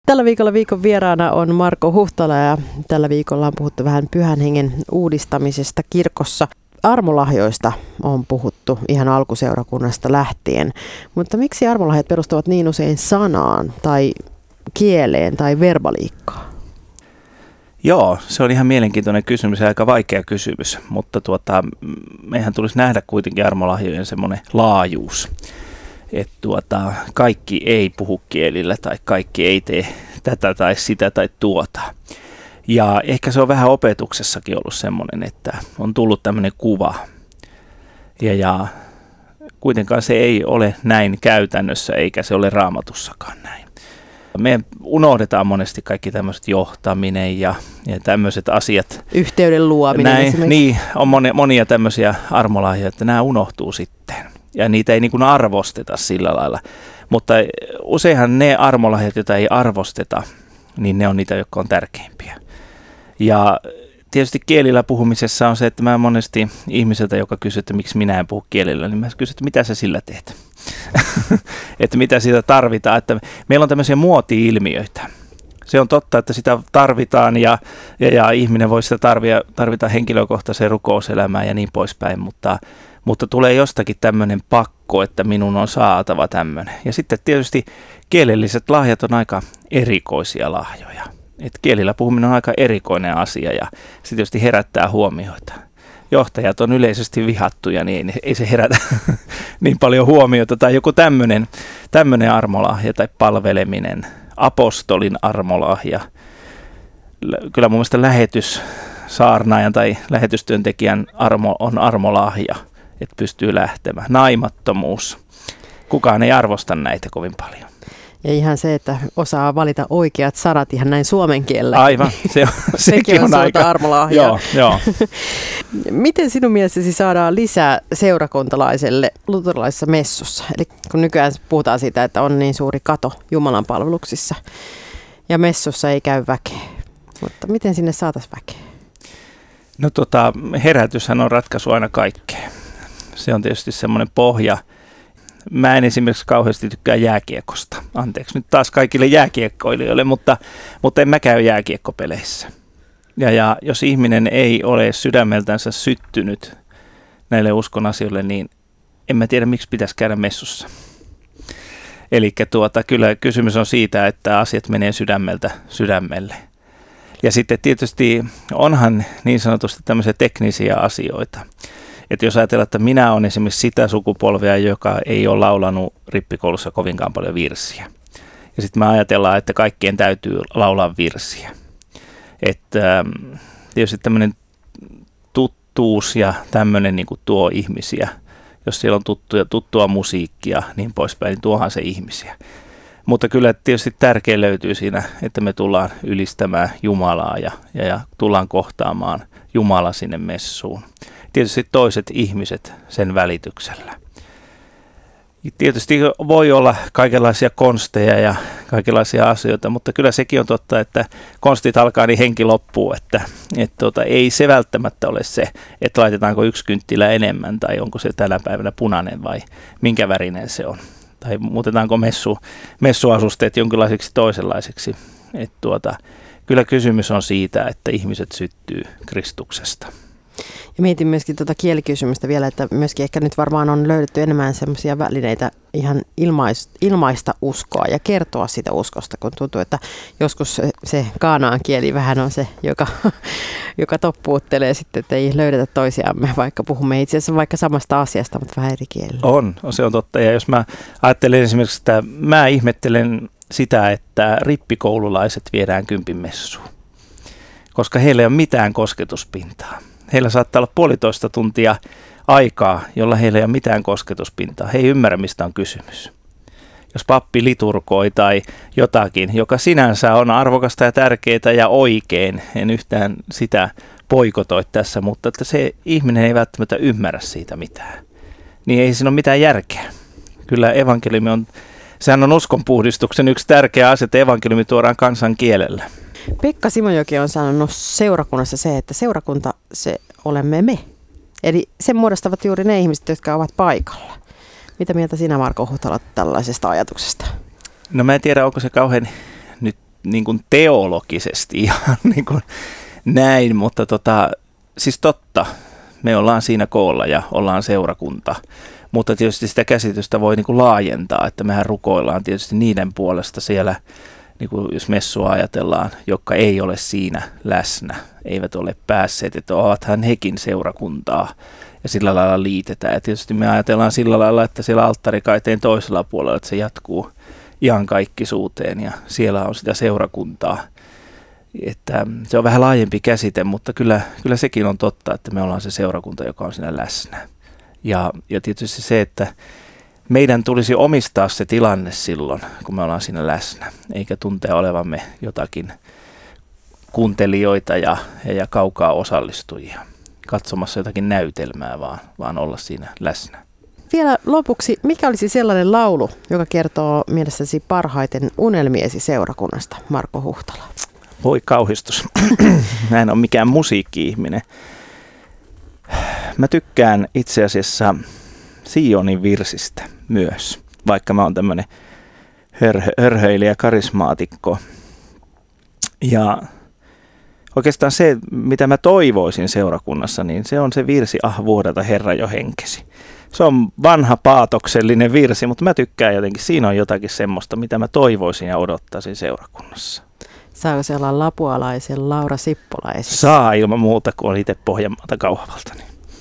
Tällä viikolla viikon vieraana on Marko Huhtala ja tällä viikolla on puhuttu vähän Pyhän Hengen uudistamisesta kirkossa. Armolahjoista on puhuttu ihan alkuseurakunnasta lähtien, mutta miksi armolahjat perustuvat niin usein sanaan tai kieleen tai verbaliikkaan? Joo, se on ihan mielenkiintoinen kysymys ja aika vaikea kysymys, mutta meidän tulisi nähdä kuitenkin armolahjojen semmoinen laajuus, että kaikki ei puhu kielillä tai kaikki ei tee tätä tai sitä tai tuota. Ja ehkä se on vähän opetuksessakin ollut semmoinen, että on tullut tämmöinen kuva ja kuitenkaan se ei ole näin käytännössä eikä se ole Raamatussakaan näin. Me unohdetaan monesti kaikki tämmöiset johtaminen ja tämmöiset asiat. Yhteyden luominen näin, esimerkiksi. Niin, on monia tämmöisiä armolahjoja, että nämä unohtuu sitten. Ja niitä ei niin kuin arvosteta sillä lailla. Mutta useinhan ne armolahjat, joita ei arvosteta, niin ne on niitä, jotka on tärkeimpiä. Ja tietysti kielillä puhumisessa on se, että mä monesti ihmiseltä, joka kysyy, että miksi minä en puhu kielillä, niin mä kysyn, että mitä sä sillä teet? Että mitä siitä tarvitaan. Että meillä on tämmöisiä muoti-ilmiöitä. Se on totta, että sitä tarvitaan ja ihminen voi sitä tarvita henkilökohtaiseen rukouselämään ja niin poispäin, mutta tulee jostakin tämmöinen pakko, että minun on saatava tämmöinen. Ja sitten tietysti kielelliset lahjat on aika erikoisia lahjoja. Et kielillä puhuminen on aika erikoinen asia ja se tietysti herättää huomioita. Johtajat on yleisesti vihattuja, niin ei se herätä niin paljon huomiota. Tai joku tämmöinen armolahja tai palveleminen, apostolin armolahja. Kyllä mun mielestä lähetyssaarnaajan tai lähetystyöntekijän on armolahja, että pystyy lähtemään. Naimattomuus. Kukaan ei arvosta näitä kovin paljon. Ja ihan se, että osaa valita oikeat sanat ihan näin suomen kielellä. Aivan, sekin on aika armolahjaa. Joo. Miten sinun mielestäsi saadaan lisää seurakuntalaiselle luterilaisessa messussa? Eli kun nykyään puhutaan siitä, että on niin suuri kato Jumalan palveluksissa ja messussa ei käy väkeä. Mutta miten sinne saataisiin väkeä? No herätyshän on ratkaisu aina kaikkeen. Se on tietysti semmoinen pohja. Mä en esimerkiksi kauheasti tykkää jääkiekosta. Anteeksi nyt taas kaikille jääkiekkoilijoille, mutta en mä käy jääkiekkopeleissä. Ja jos ihminen ei ole sydämeltänsä syttynyt näille uskon asioille, niin en mä tiedä, miksi pitäisi käydä messussa. Eli kyllä kysymys on siitä, että asiat menee sydämeltä sydämelle. Ja sitten tietysti onhan niin sanotusti tämmöisiä teknisiä asioita. Että jos ajatellaan, että minä olen esimerkiksi sitä sukupolvea, joka ei ole laulanut rippikoulussa kovinkaan paljon virsiä. Ja sitten me ajatellaan, että kaikkien täytyy laulaa virsiä. Että tietysti tämmöinen tuttuus ja tämmöinen niin kuin tuo ihmisiä. Jos siellä on tuttua musiikkia niin poispäin, niin tuohan se ihmisiä. Mutta kyllä tietysti tärkein löytyy siinä, että me tullaan ylistämään Jumalaa ja tullaan kohtaamaan Jumala sinne messuun. Tietysti toiset ihmiset sen välityksellä. Tietysti voi olla kaikenlaisia konsteja ja kaikenlaisia asioita, mutta kyllä sekin on totta, että konstit alkaa niin henki loppuu, että ei se välttämättä ole se, että laitetaanko yksi kynttilä enemmän tai onko se tänä päivänä punainen vai minkä värinen se on. Tai muutetaanko messuasusteet jonkinlaiseksi toisenlaiseksi. Kyllä kysymys on siitä, että ihmiset syttyy Kristuksesta. Ja mietin myöskin kielikysymystä vielä, että myöskin ehkä nyt varmaan on löydetty enemmän semmoisia välineitä ihan ilmaista uskoa ja kertoa sitä uskosta, kun tuntuu, että joskus se kaanaan kieli vähän on se, joka toppuuttelee sitten, että ei löydetä toisiamme, vaikka puhumme itse asiassa vaikka samasta asiasta, mutta vähän eri kielellä. Se on totta. Ja jos mä ajattelen esimerkiksi, että mä ihmettelen sitä, että rippikoululaiset viedään kympinmessuun, koska heillä ei ole mitään kosketuspintaa. Heillä saattaa olla 1,5 tuntia aikaa, jolla heillä ei ole mitään kosketuspintaa. He ei ymmärrä, mistä on kysymys. Jos pappi liturgoi tai jotakin, joka sinänsä on arvokasta ja tärkeää ja oikein, en yhtään sitä poikotoi tässä, mutta että se ihminen ei välttämättä ymmärrä siitä mitään. Niin ei siinä ole mitään järkeä. Kyllä evankeliumi sehän on uskonpuhdistuksen yksi tärkeä asia, että evankeliumi tuodaan kansan kielellä. Pekka Simojoki on sanonut seurakunnassa se, että seurakunta se olemme me. Eli sen muodostavat juuri ne ihmiset, jotka ovat paikalla. Mitä mieltä sinä, Marko Huhtala, tällaisesta ajatuksesta? No mä en tiedä, onko se kauhean nyt niin kuin teologisesti ihan niin kuin näin, mutta siis totta, me ollaan siinä koolla ja ollaan seurakunta, mutta tietysti sitä käsitystä voi niin kuin laajentaa, että mehän rukoillaan tietysti niiden puolesta siellä, niin kuin jos messua ajatellaan, jotka ei ole siinä läsnä, eivät ole päässeet, että ovathan hekin seurakuntaa ja sillä lailla liitetään. Ja tietysti me ajatellaan sillä lailla, että siellä alttarikaiteen toisella puolella, että se jatkuu iankaikkisuuteen ja siellä on sitä seurakuntaa. Että se on vähän laajempi käsite, mutta kyllä sekin on totta, että me ollaan se seurakunta, joka on siinä läsnä. Ja tietysti se, että meidän tulisi omistaa se tilanne silloin, kun me ollaan siinä läsnä, eikä tuntea olevamme jotakin kuuntelijoita ja kaukaa osallistujia katsomassa jotakin näytelmää, vaan olla siinä läsnä. Vielä lopuksi, mikä olisi sellainen laulu, joka kertoo mielestäsi parhaiten unelmiesi seurakunnasta, Marko Huhtala? Voi kauhistus. Mä en ole mikään musiikki-ihminen. Mä tykkään itse asiassa Sionin virsistä myös, vaikka mä oon tämmönen hörhöilijä, karismaatikko. Ja oikeastaan se, mitä mä toivoisin seurakunnassa, niin se on se virsi, vuodata Herra jo henkesi. Se on vanha paatoksellinen virsi, mutta mä tykkään jotenkin, siinä on jotakin semmoista, mitä mä toivoisin ja odottaisin seurakunnassa. Saako se olla lapualaisen Laura Sippola esimerkiksi? Saa ilman muuta, kun on itse Pohjanmaalta Kauhavalta. Niin.